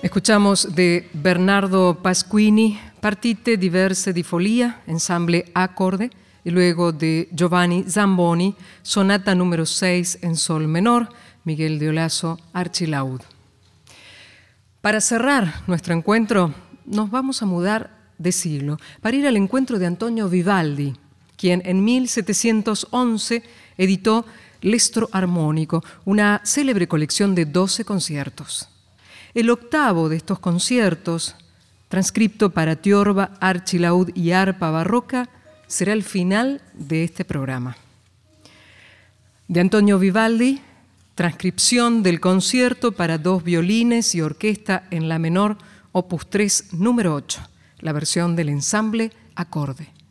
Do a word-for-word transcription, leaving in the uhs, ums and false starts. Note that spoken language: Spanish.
Escuchamos de Bernardo Pasquini, Partite diverse di folia, ensamble acorde, y luego de Giovanni Zamboni, sonata número seis en sol menor, Miguel de Olaso, archilaúd. Para cerrar nuestro encuentro, nos vamos a mudar de siglo, para ir al encuentro de Antonio Vivaldi, quien en mil setecientos once editó L'Estro Armonico, una célebre colección de doce conciertos. El octavo de estos conciertos, transcripto para tiorba, archilaúd y arpa barroca, será el final de este programa. De Antonio Vivaldi, transcripción del concierto para dos violines y orquesta en la menor, opus tres, número ocho, la versión del ensamble acorde.